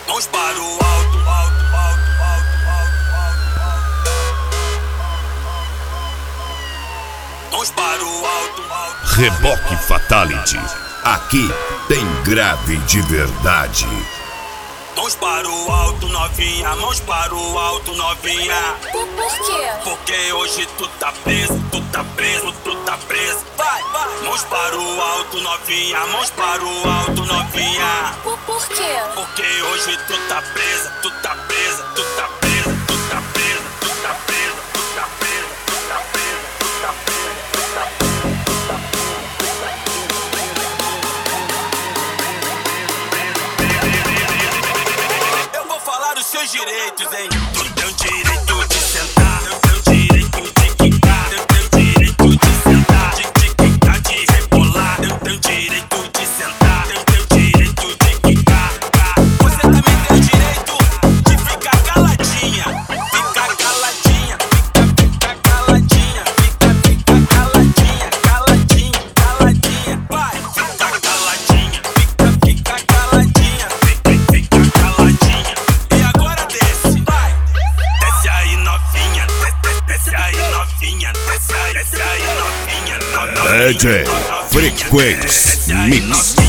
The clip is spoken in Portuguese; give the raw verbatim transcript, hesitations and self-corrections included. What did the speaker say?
Mãos para o alto, alto, alto, alto, alto, alto. Mãos para o alto, alto. Reboque Fatality. Aqui tem grave de verdade. Mãos para o alto, novinha. Mãos para o alto, novinha. Por, por quê? Porque hoje tu tá preso, tu tá preso, tu tá preso. Vai, vai. Mãos para o alto, novinha. Mãos para o alto, novinha. Por, por quê? Porque hoje tu tá presa, tu tá presa, tu tá presa, tu tá presa, tu tá presa, tu tá presa, tu tá presa, tu tá presa, tu tá presa. Eu vou falar os seus direitos, hein? Tu tem o direito de sentar, eu tenho o direito de quicar, eu tenho o direito de sentar, de de quicar, de rebolar, eu tenho o direito de sentar, eu tenho o direito de quicar. Você também tem o direito de ficar caladinha, ficar caladinha, fica, fica caladinha, fica, fica caladinha, caladinha, caladinha, vai, fica caladinha, fica, fica caladinha, fica, fica caladinha. E agora desce, vai, desce aí novinha, desce, desce aí novinha, desce aí, desce aí novinha, novinha. D J Frequency Mix.